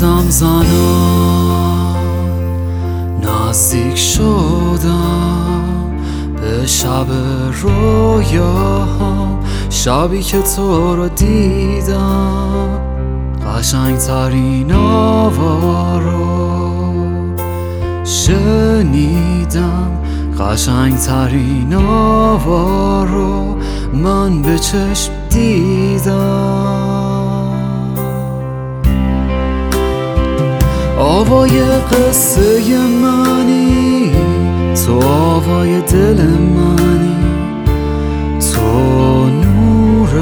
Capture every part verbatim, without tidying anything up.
قدم زنم نزدیک شدم به شب رویاهام، شبی که تو رو دیدم قشنگ ترین آوا رو شنیدم، قشنگ ترین آوا رو من به چشم دیدم. آوای قصه منی، تو آوای دل منی، تو نور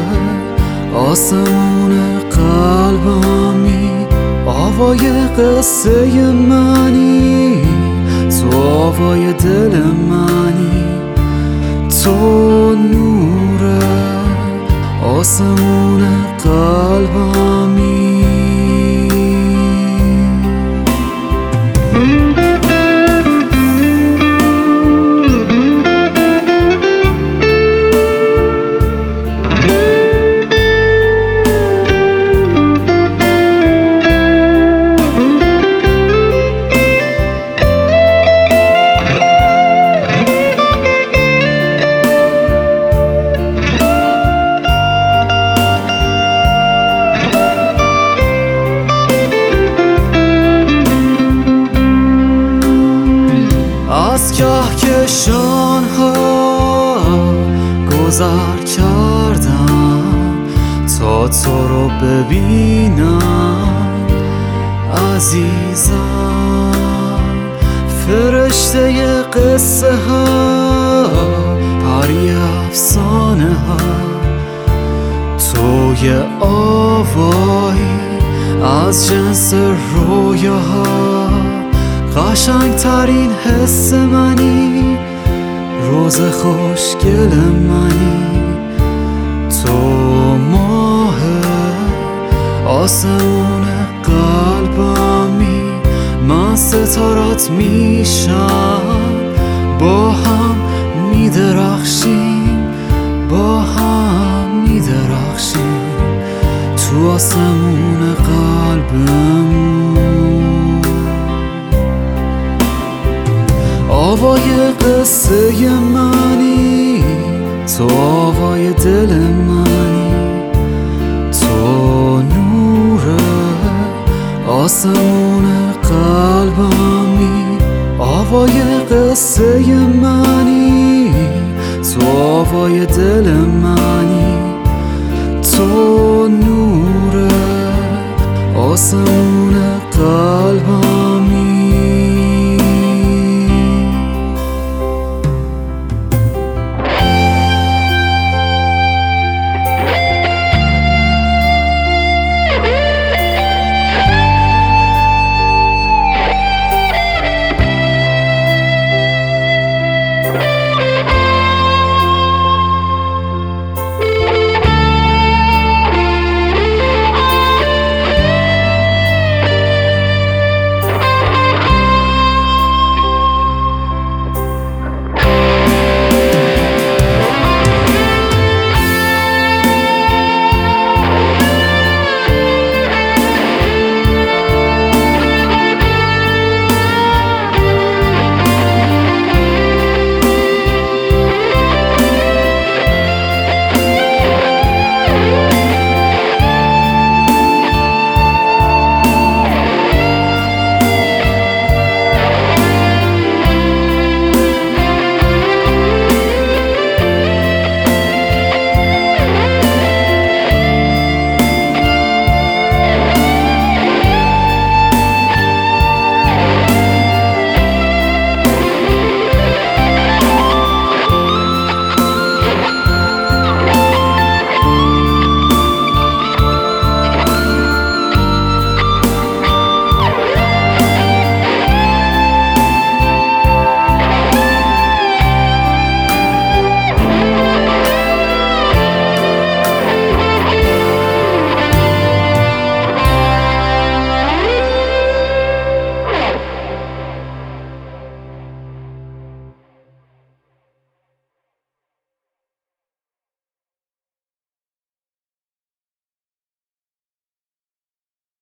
آسمون قلبمی. آوای قصه منی، تو آوای دل منی، تو نور آسمون قلبمی. از کهکشان‌ها گذر کردم تا تو رو ببینم عزیزم. فرشته قصه ها، پری افسانه ها، توی آوایی از جنس رویاها. قشنگ ترین حس منی، روز خوشگل منی، تو ماه آسمون قلبمی. من ستارات میشم، با هم میدرخشیم، با هم میدرخشیم تو آسمون قلبمون. آوای قصه منی، تو آوای دل منی، تو نور آسمون قلبمی. آوای قصه منی، تو آوای دل منی، تو نور آسمون قلبمی.